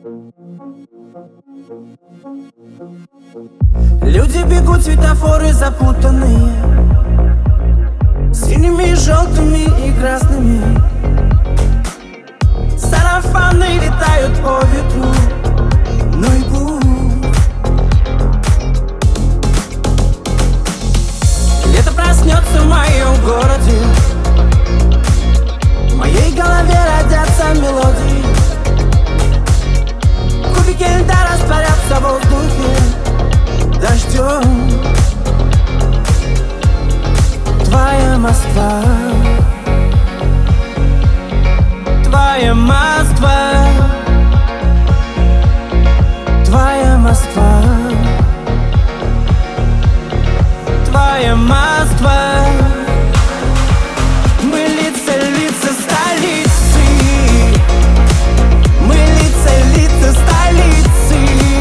Люди бегут, светофоры запутанные, синими, желтыми и красными. Сарафаны летают по ветру, ну и пусть. Лето проснется в моем городе, в моей голове родятся мелодии. Кубики льда растворятся в воздухе дождем. Твоя Москва, твоя Москва, твоя Москва, твоя Москва. Мы лица столицы, мы лица столицы,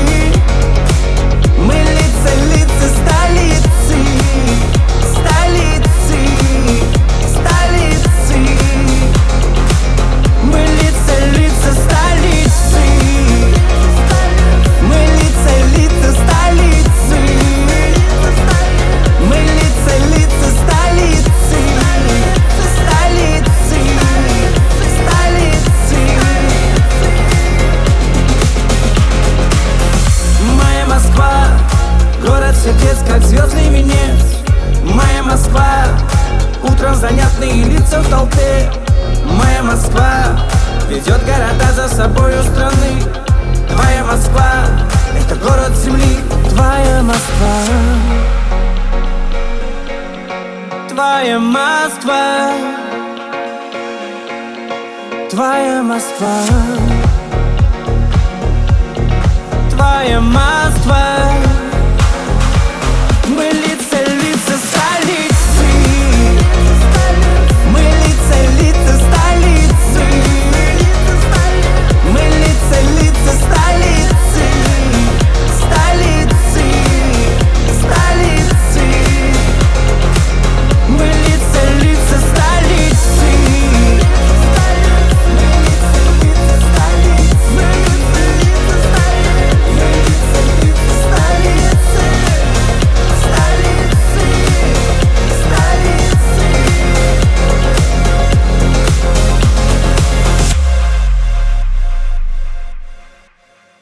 мы лица столицы, столицы, столицы. Мы лица столицы, мы лица столицы, мы лица столицы, столицы, столицы. Моя Москва, город сердец, как звездный венец. Моя Москва, утром занятные лица в толпе. Моя Москва ведет города за собою страны. Твоя Москва — это город земли. Твоя Москва, твоя Москва, твоя Москва.